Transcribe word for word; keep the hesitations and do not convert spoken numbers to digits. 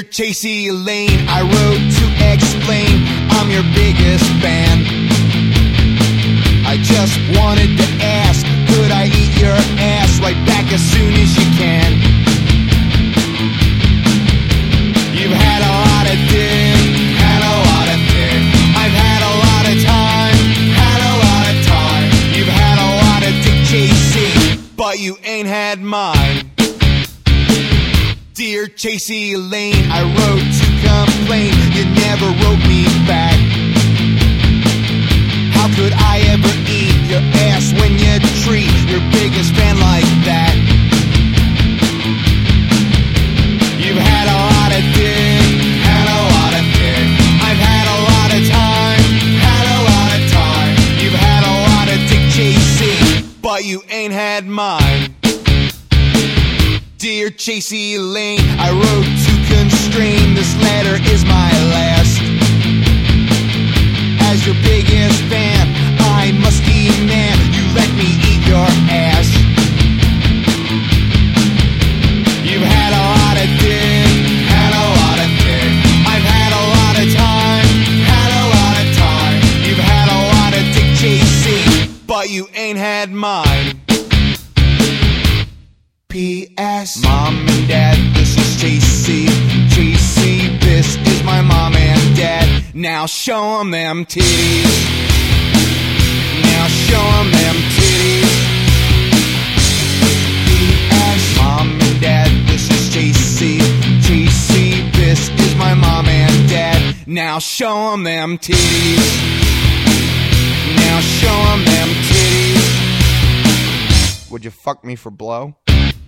Chasey Lane, I wrote to explain I'm your biggest fan. I just wanted to ask, could I eat your ass right back as soon as you can? You've had a lot of dick, had a lot of dick. I've had a lot of time, had a lot of time. You've had a lot of dick chasing, but you ain't had mine. Dear Chasey Lane, I wrote to complain, you never wrote me back. How could I ever eat your ass when you treat your biggest fan like that? You've had a lot of dick, had a lot of dick. I've had a lot of time, had a lot of time. You've had a lot of dick chasing, but you ain't had mine. Dear Chasey Lane, I wrote to constrain, this letter is my last. As your biggest fan, I must demand you let me eat your ass. You've had a lot of dick, had a lot of dick. I've had a lot of time, had a lot of time. You've had a lot of dick chasing, but you ain't had mine. P S Mom and Dad, this is Chasey. Chasey, this is my mom and dad. Now show 'em them titties. Now show 'em them titties. P S Mom and Dad, this is Chasey. Chasey, this is my mom and dad. Now show 'em them titties. Now show 'em them titties. Would you fuck me for blow?